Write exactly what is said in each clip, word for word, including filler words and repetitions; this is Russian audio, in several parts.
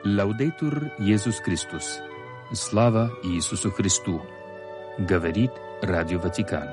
Лаудейтур Иисус Христос. Слава Иисусу Христу. Говорит Радио Ватикан.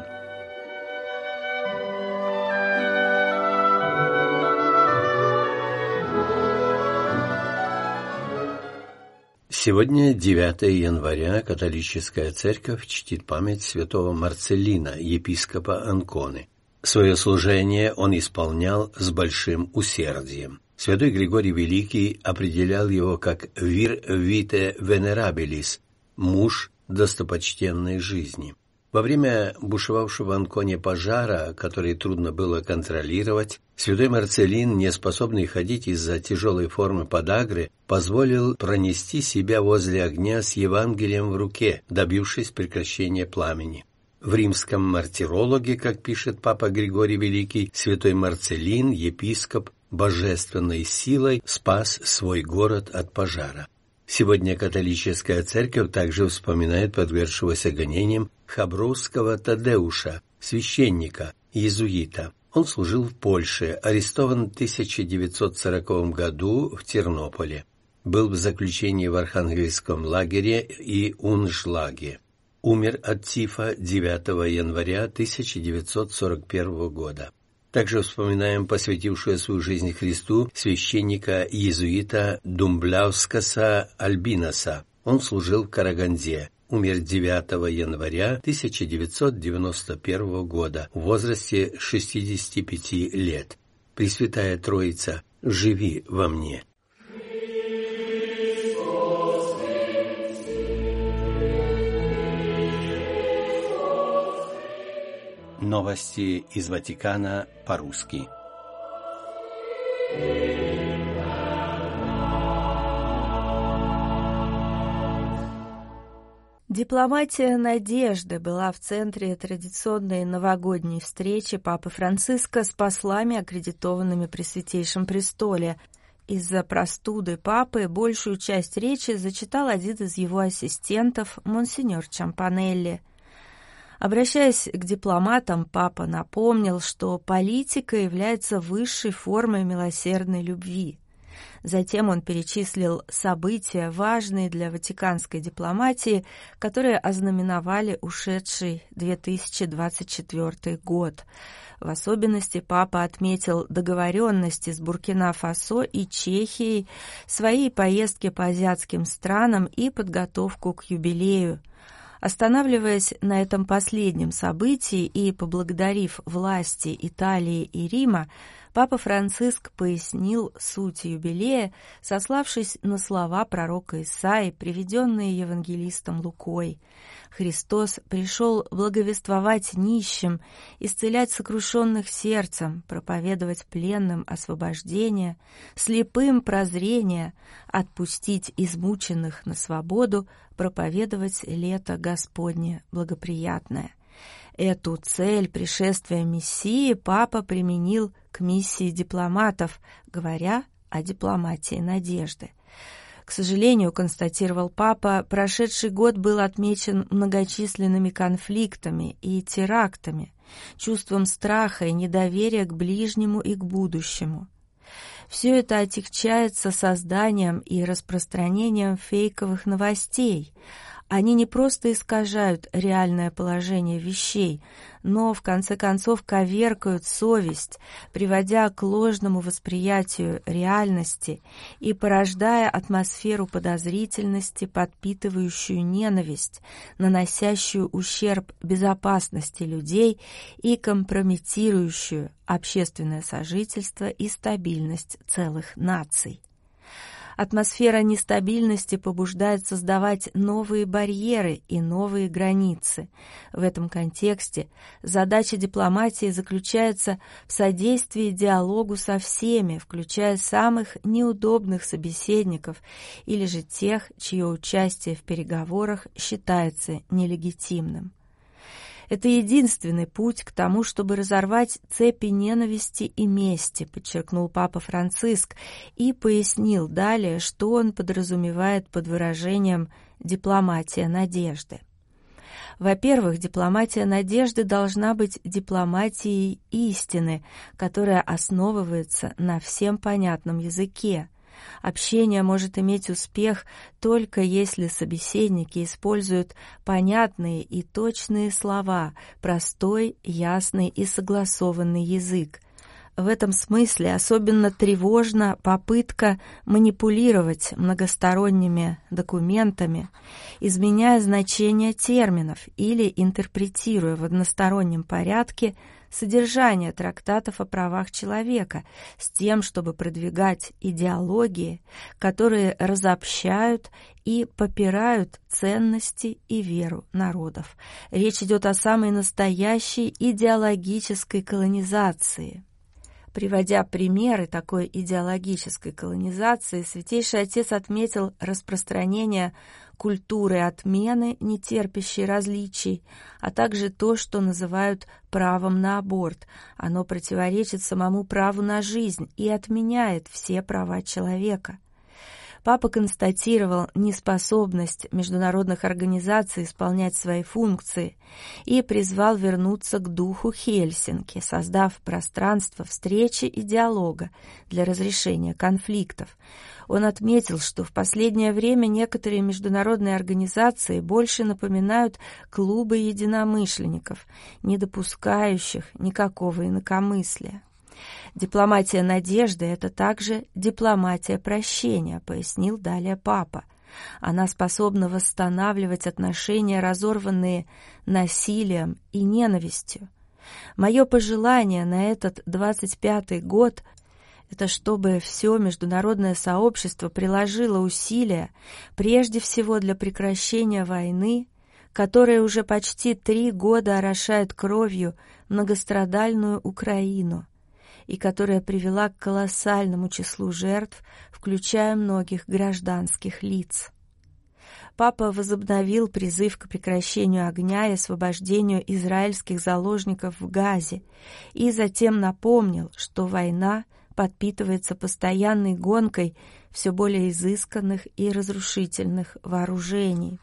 Сегодня, девятое января, католическая церковь чтит память святого Марцеллина, епископа Анконы. Свое служение он исполнял с большим усердием. Святой Григорий Великий определял его как «vir vitae venerabilis» – «муж достопочтенной жизни». Во время бушевавшего в Анконе пожара, который трудно было контролировать, святой Марцеллин, неспособный ходить из-за тяжелой формы подагры, позволил пронести себя возле огня с Евангелием в руке, добившись прекращения пламени. В римском мартирологе, как пишет папа Григорий Великий, святой Марцеллин, епископ, божественной силой спас свой город от пожара. Сегодня католическая церковь также вспоминает подвергшегося гонениям хабровского Тадеуша, священника, иезуита. Он служил в Польше, арестован в тысяча девятьсот сороковом году в Тернополе. Был в заключении в архангельском лагере и Уншлаге. Умер от тифа девятого января тысяча девятьсот сорок первого года. Также вспоминаем посвятившую свою жизнь Христу священника-иезуита Думбляускаса Альбинаса. Он служил в Караганде. Умер девятого января тысяча девятьсот девяносто первого года в возрасте шестидесяти пяти лет. Пресвятая Троица, живи во мне. Новости из Ватикана по-русски. Дипломатия надежды была в центре традиционной новогодней встречи Папы Франциска с послами, аккредитованными при Святейшем Престоле. Из-за простуды Папы большую часть речи зачитал один из его ассистентов, монсеньор Чампанелли. Обращаясь к дипломатам, Папа напомнил, что политика является высшей формой милосердной любви. Затем он перечислил события, важные для ватиканской дипломатии, которые ознаменовали ушедший две тысячи двадцать четвёртый год. В особенности Папа отметил договоренности с Буркина-Фасо и Чехией, свои поездки по азиатским странам и подготовку к юбилею. Останавливаясь на этом последнем событии и поблагодарив власти Италии и Рима, Папа Франциск пояснил суть юбилея, сославшись на слова пророка Исаии, приведенные евангелистом Лукой. «Христос пришел благовествовать нищим, исцелять сокрушенных сердцем, проповедовать пленным освобождение, слепым прозрение, отпустить измученных на свободу, проповедовать лето Господне благоприятное». Эту цель пришествия Мессии Папа применил к миссии дипломатов, говоря о дипломатии надежды. К сожалению, констатировал Папа, прошедший год был отмечен многочисленными конфликтами и терактами, чувством страха и недоверия к ближнему и к будущему. Все это отягчается созданием и распространением фейковых новостей. Они не просто искажают реальное положение вещей, но, в конце концов, коверкают совесть, приводя к ложному восприятию реальности и порождая атмосферу подозрительности, подпитывающую ненависть, наносящую ущерб безопасности людей и компрометирующую общественное сожительство и стабильность целых наций. Атмосфера нестабильности побуждает создавать новые барьеры и новые границы. В этом контексте задача дипломатии заключается в содействии диалогу со всеми, включая самых неудобных собеседников или же тех, чье участие в переговорах считается нелегитимным. Это единственный путь к тому, чтобы разорвать цепи ненависти и мести, подчеркнул Папа Франциск и пояснил далее, что он подразумевает под выражением «дипломатия надежды». Во-первых, дипломатия надежды должна быть дипломатией истины, которая основывается на всем понятном языке. Общение может иметь успех только если собеседники используют понятные и точные слова, простой, ясный и согласованный язык. В этом смысле особенно тревожна попытка манипулировать многосторонними документами, изменяя значение терминов или интерпретируя в одностороннем порядке содержание трактатов о правах человека с тем, чтобы продвигать идеологии, которые разобщают и попирают ценности и веру народов. Речь идет о самой настоящей идеологической колонизации. Приводя примеры такой идеологической колонизации, Святейший Отец отметил распространение культуры отмены, не терпящей различий, а также то, что называют правом на аборт. Оно противоречит самому праву на жизнь и отменяет все права человека. Папа констатировал неспособность международных организаций исполнять свои функции и призвал вернуться к духу Хельсинки, создав пространство встречи и диалога для разрешения конфликтов. Он отметил, что в последнее время некоторые международные организации больше напоминают клубы единомышленников, не допускающих никакого инакомыслия. Дипломатия надежды – это также дипломатия прощения, пояснил далее Папа. Она способна восстанавливать отношения, разорванные насилием и ненавистью. Мое пожелание на этот двадцать пятый год – это чтобы все международное сообщество приложило усилия прежде всего для прекращения войны, которая уже почти три года орошает кровью многострадальную Украину, и которая привела к колоссальному числу жертв, включая многих гражданских лиц. Папа возобновил призыв к прекращению огня и освобождению израильских заложников в Газе и затем напомнил, что война подпитывается постоянной гонкой все более изысканных и разрушительных вооружений.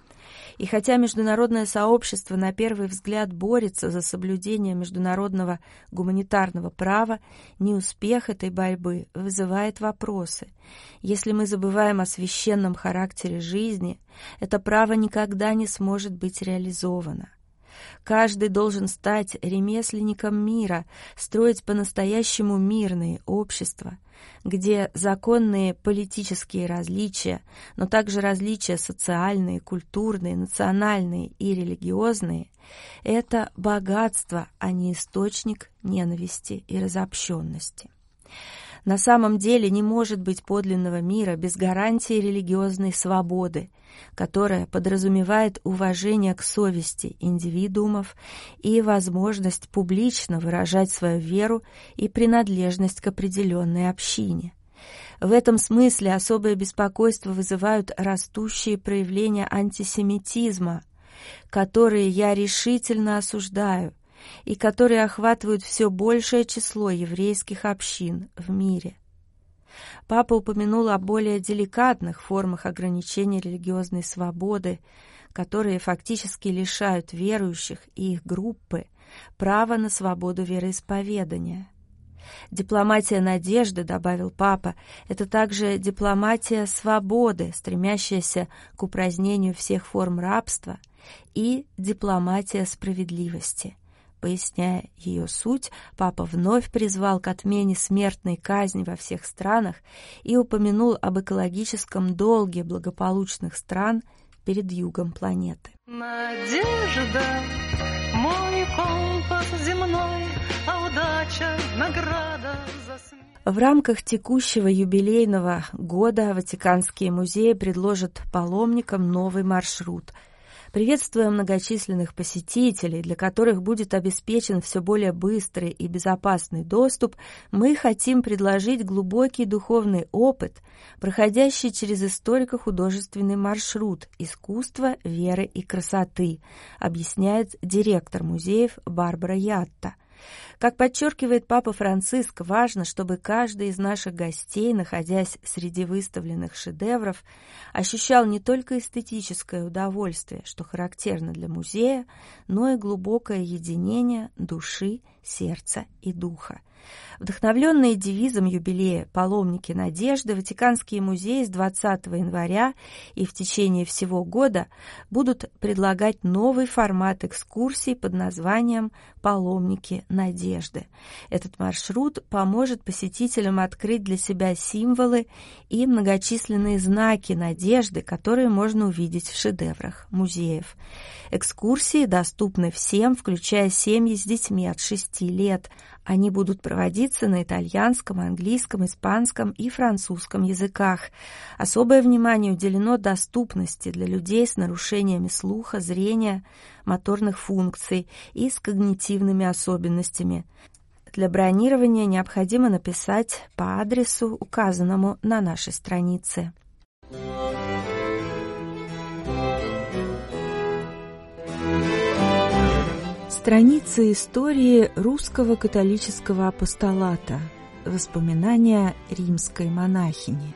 И хотя международное сообщество на первый взгляд борется за соблюдение международного гуманитарного права, неуспех этой борьбы вызывает вопросы. Если мы забываем о священном характере жизни, это право никогда не сможет быть реализовано. Каждый должен стать ремесленником мира, строить по-настоящему мирные общества, где законные политические различия, но также различия социальные, культурные, национальные и религиозные – это богатство, а не источник ненависти и разобщенности. На самом деле не может быть подлинного мира без гарантии религиозной свободы, которая подразумевает уважение к совести индивидуумов и возможность публично выражать свою веру и принадлежность к определенной общине. В этом смысле особое беспокойство вызывают растущие проявления антисемитизма, которые я решительно осуждаю, и которые охватывают все большее число еврейских общин в мире. Папа упомянул о более деликатных формах ограничения религиозной свободы, которые фактически лишают верующих и их группы права на свободу вероисповедания. Дипломатия надежды, добавил Папа, это также дипломатия свободы, стремящаяся к упразднению всех форм рабства, и дипломатия справедливости. Поясняя ее суть, Папа вновь призвал к отмене смертной казни во всех странах и упомянул об экологическом долге благополучных стран перед югом планеты. Надежда, мой компас земной, а удача награда за смерть. В рамках текущего юбилейного года Ватиканские музеи предложат паломникам новый маршрут. Приветствуя многочисленных посетителей, для которых будет обеспечен все более быстрый и безопасный доступ, мы хотим предложить глубокий духовный опыт, проходящий через историко-художественный маршрут искусства, веры и красоты, объясняет директор музеев Барбара Ятта. Как подчеркивает Папа Франциск, важно, чтобы каждый из наших гостей, находясь среди выставленных шедевров, ощущал не только эстетическое удовольствие, что характерно для музея, но и глубокое единение души, сердца и духа. Вдохновленные девизом юбилея «Паломники надежды», Ватиканские музеи с двадцатого января и в течение всего года будут предлагать новый формат экскурсий под названием «Паломники надежды». Этот маршрут поможет посетителям открыть для себя символы и многочисленные знаки надежды, которые можно увидеть в шедеврах музеев. Экскурсии доступны всем, включая семьи с детьми от шести лет. Они будут проводиться на итальянском, английском, испанском и французском языках. Особое внимание уделено доступности для людей с нарушениями слуха, зрения, моторных функций и с когнитивными особенностями. Для бронирования необходимо написать по адресу, указанному на нашей странице. Страницы истории русского католического апостолата. Воспоминания римской монахини.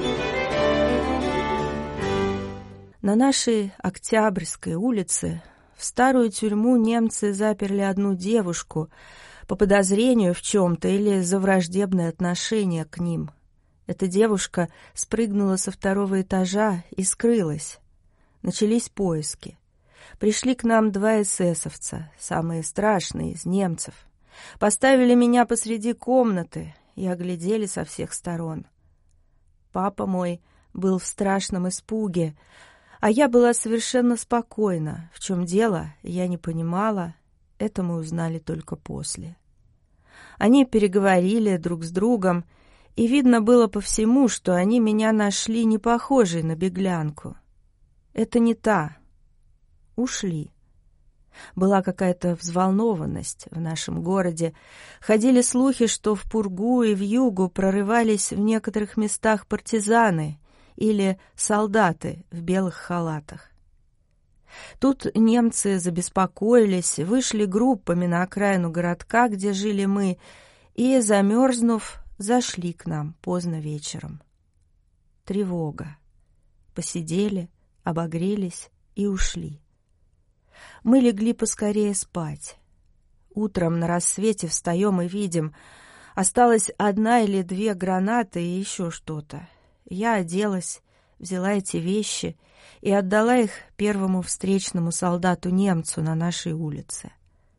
На нашей Октябрьской улице в старую тюрьму немцы заперли одну девушку по подозрению в чем-то или за враждебное отношение к ним. Эта девушка спрыгнула со второго этажа и скрылась. Начались поиски. Пришли к нам два эсэсовца, самые страшные из немцев. Поставили меня посреди комнаты и оглядели со всех сторон. Папа мой был в страшном испуге, а я была совершенно спокойна. В чем дело, я не понимала, это мы узнали только после. Они переговорили друг с другом, и видно было по всему, что они меня нашли не похожей на беглянку. Это не та. Ушли. Была какая-то взволнованность в нашем городе. Ходили слухи, что в Пургу и в Югу прорывались в некоторых местах партизаны или солдаты в белых халатах. Тут немцы забеспокоились, вышли группами на окраину городка, где жили мы, и, замерзнув, зашли к нам поздно вечером. Тревога. Посидели, обогрелись и ушли. Мы легли поскорее спать. Утром на рассвете встаем и видим, осталась одна или две гранаты и еще что-то. Я оделась, взяла эти вещи и отдала их первому встречному солдату-немцу на нашей улице.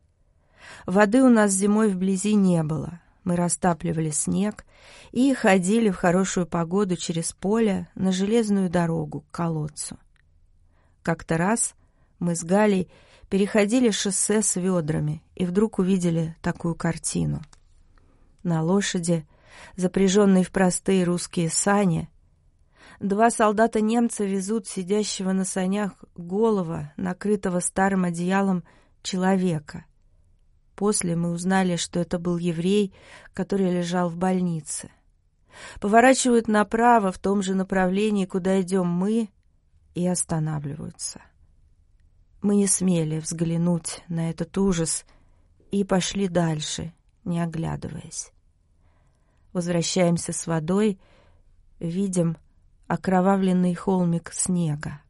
Воды у нас зимой вблизи не было. Мы растапливали снег и ходили в хорошую погоду через поле на железную дорогу к колодцу. Как-то раз мы с Галей переходили шоссе с ведрами и вдруг увидели такую картину. На лошади, запряженной в простые русские сани, два солдата-немца везут сидящего на санях голого, накрытого старым одеялом, человека. После мы узнали, что это был еврей, который лежал в больнице. Поворачивают направо в том же направлении, куда идем мы, и останавливаются. Мы не смели взглянуть на этот ужас и пошли дальше, не оглядываясь. Возвращаемся с водой, видим окровавленный холмик снега.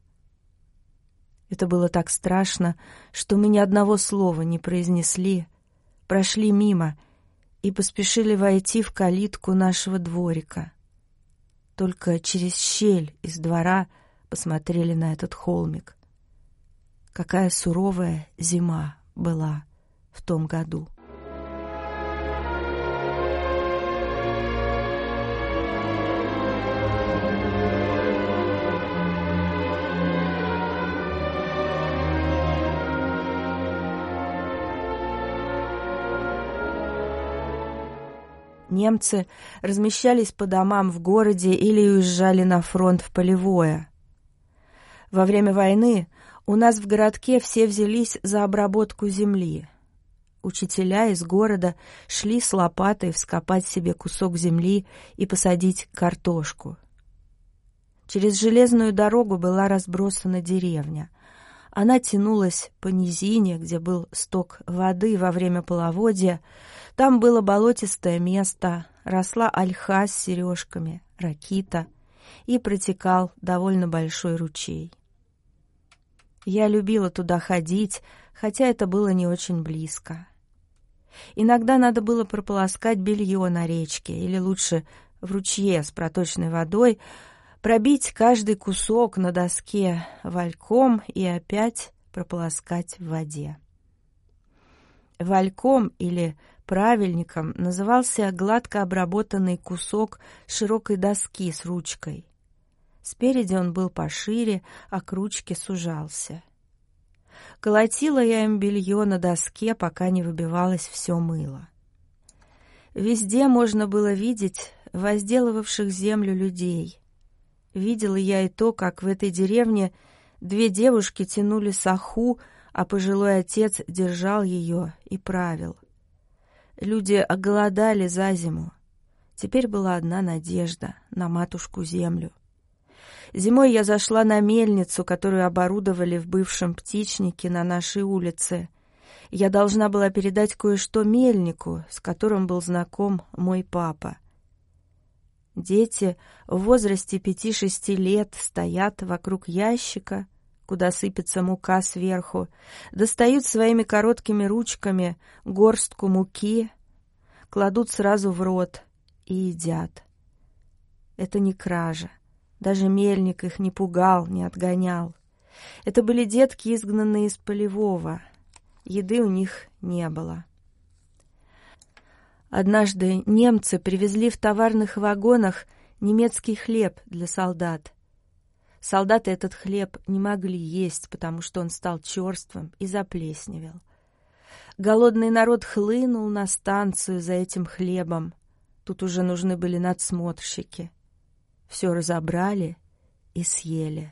Это было так страшно, что мы ни одного слова не произнесли, прошли мимо и поспешили войти в калитку нашего дворика. Только через щель из двора посмотрели на этот холмик. Какая суровая зима была в том году. Немцы размещались по домам в городе или уезжали на фронт в полевое. Во время войны у нас в городке все взялись за обработку земли. Учителя из города шли с лопатой вскопать себе кусок земли и посадить картошку. Через железную дорогу была разбросана деревня. Она тянулась по низине, где был сток воды во время половодья. Там было болотистое место, росла ольха с сережками, ракита, и протекал довольно большой ручей. Я любила туда ходить, хотя это было не очень близко. Иногда надо было прополоскать белье на речке, или лучше в ручье с проточной водой, пробить каждый кусок на доске вальком и опять прополоскать в воде. Вальком или правильником назывался гладко обработанный кусок широкой доски с ручкой. Спереди он был пошире, а к ручке сужался. Колотила я им белье на доске, пока не выбивалось все мыло. Везде можно было видеть возделывавших землю людей. Видела я и то, как в этой деревне две девушки тянули саху, а пожилой отец держал ее и правил. Люди оголодали за зиму. Теперь была одна надежда на матушку-землю. Зимой я зашла на мельницу, которую оборудовали в бывшем птичнике на нашей улице. Я должна была передать кое-что мельнику, с которым был знаком мой папа. Дети в возрасте пяти-шести лет стоят вокруг ящика, куда сыпется мука сверху, достают своими короткими ручками горстку муки, кладут сразу в рот и едят. Это не кража. Даже мельник их не пугал, не отгонял. Это были детки, изгнанные из полевого. Еды у них не было. Однажды немцы привезли в товарных вагонах немецкий хлеб для солдат. Солдаты этот хлеб не могли есть, потому что он стал черствым и заплесневел. Голодный народ хлынул на станцию за этим хлебом. Тут уже нужны были надсмотрщики. Все разобрали и съели.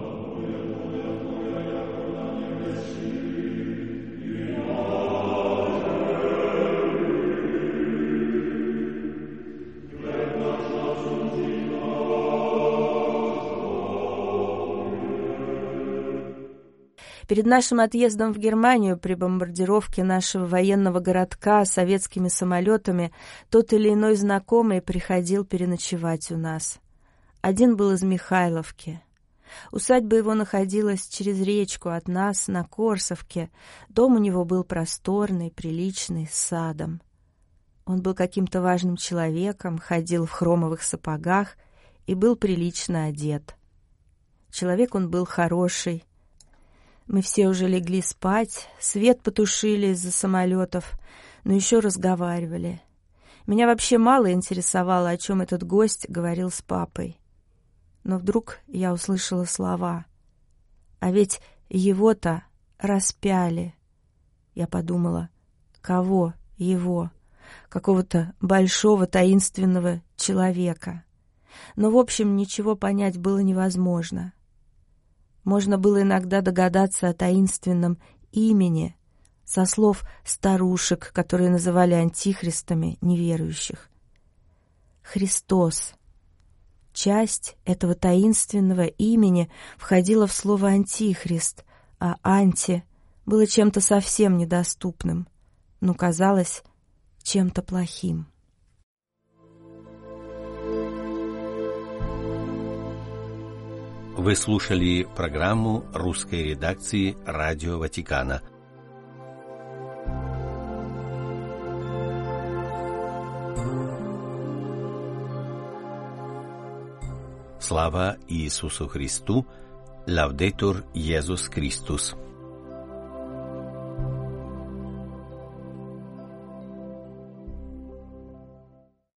Перед нашим отъездом в Германию при бомбардировке нашего военного городка советскими самолетами тот или иной знакомый приходил переночевать у нас. Один был из Михайловки. Усадьба его находилась через речку от нас на Корсовке. Дом у него был просторный, приличный, с садом. Он был каким-то важным человеком, ходил в хромовых сапогах и был прилично одет. Человек он был хороший. Мы все уже легли спать, свет потушили из-за самолетов, но еще разговаривали. Меня вообще мало интересовало, о чем этот гость говорил с папой. Но вдруг я услышала слова. А ведь его-то распяли. Я подумала, кого его? Какого-то большого таинственного человека. Но, в общем, ничего понять было невозможно. Можно было иногда догадаться о таинственном имени со слов старушек, которые называли антихристами неверующих. Христос. Часть этого таинственного имени входила в слово «антихрист», а «анти» было чем-то совсем недоступным, но казалось чем-то плохим. Вы слушали программу русской редакции Радио Ватикана. Слава Иисусу Христу! Лаудетур Иисус Христос!